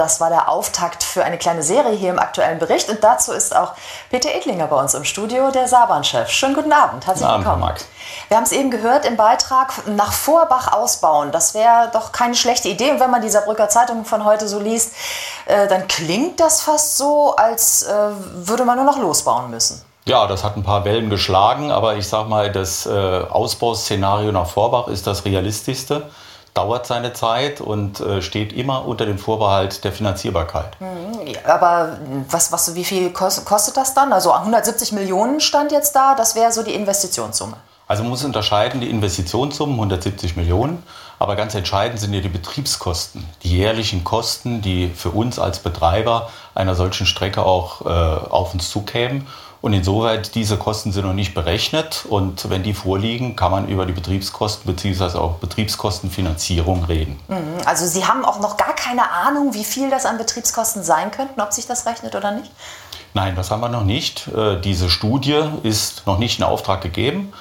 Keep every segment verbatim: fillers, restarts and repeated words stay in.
Das war der Auftakt für eine kleine Serie hier im Aktuellen Bericht. Und dazu ist auch Peter Edlinger bei uns im Studio, der Saarbahnchef. Schönen guten Abend, herzlich Guten willkommen. Abend, Max. Wir haben es eben gehört im Beitrag, nach Vorbach ausbauen. Das wäre doch keine schlechte Idee. Und wenn man die Saarbrücker Zeitung von heute so liest, äh, dann klingt das fast so, als äh, würde man nur noch losbauen müssen. Ja, das hat ein paar Wellen geschlagen, aber ich sag mal, das äh, Ausbauszenario nach Vorbach ist das realistischste. Dauert seine Zeit und äh, steht immer unter dem Vorbehalt der Finanzierbarkeit. Mhm, aber was, was, wie viel kostet, kostet das dann? Also hundertsiebzig Millionen stand jetzt da, das wäre so die Investitionssumme. Also man muss unterscheiden, die Investitionssummen, hundertsiebzig Millionen, aber ganz entscheidend sind ja die Betriebskosten, die jährlichen Kosten, die für uns als Betreiber einer solchen Strecke auch äh, auf uns zukämen. Und insoweit, diese Kosten sind noch nicht berechnet und wenn die vorliegen, kann man über die Betriebskosten bzw. auch Betriebskostenfinanzierung reden. Also Sie haben auch noch gar keine Ahnung, wie viel das an Betriebskosten sein könnten, ob sich das rechnet oder nicht? Nein, das haben wir noch nicht. Diese Studie ist noch nicht in Auftrag gegeben.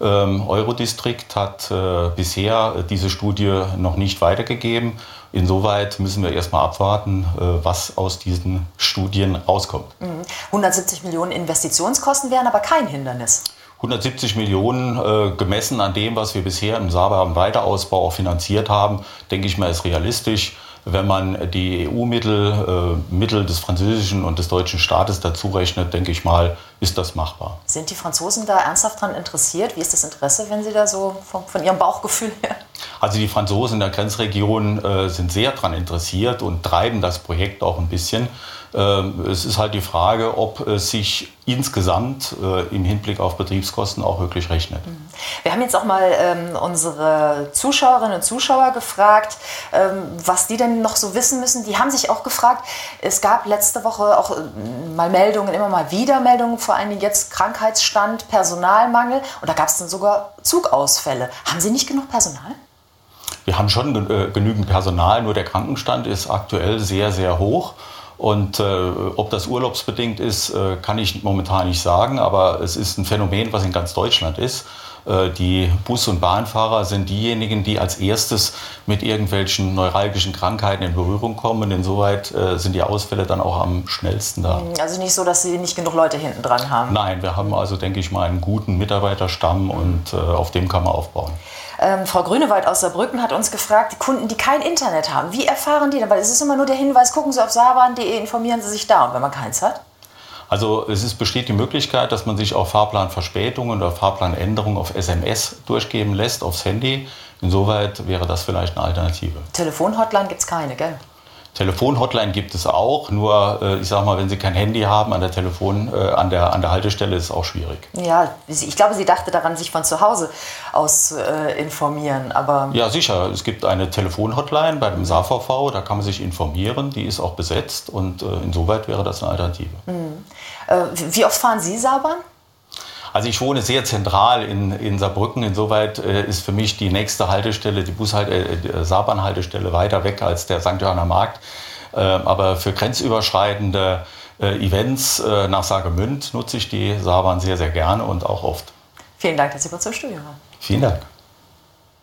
Eurodistrikt hat äh, bisher diese Studie noch nicht weitergegeben. Insoweit müssen wir erstmal abwarten, äh, was aus diesen Studien rauskommt. Mhm. hundertsiebzig Millionen Investitionskosten wären aber kein Hindernis. hundertsiebzig Millionen äh, gemessen an dem, was wir bisher im Saarbrücken-Weiterausbau auch finanziert haben, denke ich mal, ist realistisch. Wenn man die E U-Mittel, äh, Mittel des französischen und des deutschen Staates dazu rechnet, denke ich mal, ist das machbar. Sind die Franzosen da ernsthaft daran interessiert? Wie ist das Interesse, wenn Sie da so von, von Ihrem Bauchgefühl her? Also die Franzosen in der Grenzregion äh, sind sehr daran interessiert und treiben das Projekt auch ein bisschen. Ähm, es ist halt die Frage, ob es sich insgesamt äh, im Hinblick auf Betriebskosten auch wirklich rechnet. Wir haben jetzt auch mal ähm, unsere Zuschauerinnen und Zuschauer gefragt, ähm, was die denn noch so wissen müssen. Die haben sich auch gefragt, es gab letzte Woche auch äh, mal Meldungen, immer mal wieder Meldungen, vor allem jetzt Krankheitsstand, Personalmangel und da gab es dann sogar Zugausfälle. Haben Sie nicht genug Personal? Wir haben schon äh, genügend Personal, nur der Krankenstand ist aktuell sehr, sehr hoch. Und äh, ob das urlaubsbedingt ist, äh, kann ich momentan nicht sagen, aber es ist ein Phänomen, was in ganz Deutschland ist. Äh, die Bus- und Bahnfahrer sind diejenigen, die als erstes mit irgendwelchen neuralgischen Krankheiten in Berührung kommen. Und insoweit äh, sind die Ausfälle dann auch am schnellsten da. Also nicht so, dass Sie nicht genug Leute hinten dran haben? Nein, wir haben also, denke ich mal, einen guten Mitarbeiterstamm und äh, auf dem kann man aufbauen. Ähm, Frau Grünewald aus Saarbrücken hat uns gefragt, die Kunden, die kein Internet haben, wie erfahren die denn? Weil es ist immer nur der Hinweis, gucken Sie auf saarbahn punkt de, informieren Sie sich da. Und wenn man keins hat? Also es ist, besteht die Möglichkeit, dass man sich auch Fahrplanverspätungen oder Fahrplanänderungen auf S M S durchgeben lässt, aufs Handy. Insoweit wäre das vielleicht eine Alternative. Telefon-Hotline gibt es keine, gell? Telefon-Hotline gibt es auch, nur äh, ich sag mal, wenn Sie kein Handy haben an der Telefon, äh, an der, an der Haltestelle ist es auch schwierig. Ja, ich glaube, sie dachte daran, sich von zu Hause aus äh, informieren, aber... Ja, sicher. Es gibt eine Telefon-Hotline bei dem SaVV, da kann man sich informieren, die ist auch besetzt und äh, insoweit wäre das eine Alternative. Mhm. Äh, wie oft fahren Sie Saarbahn? Also ich wohne sehr zentral in, in Saarbrücken, insoweit äh, ist für mich die nächste Haltestelle, die Bushalt- äh, die Saarbahn-Haltestelle weiter weg als der Sankt Johanner Markt. Äh, aber für grenzüberschreitende äh, Events äh, nach Saargemünd nutze ich die Saarbahn sehr, sehr gerne und auch oft. Vielen Dank, dass Sie bei uns im Studio waren. Vielen Dank.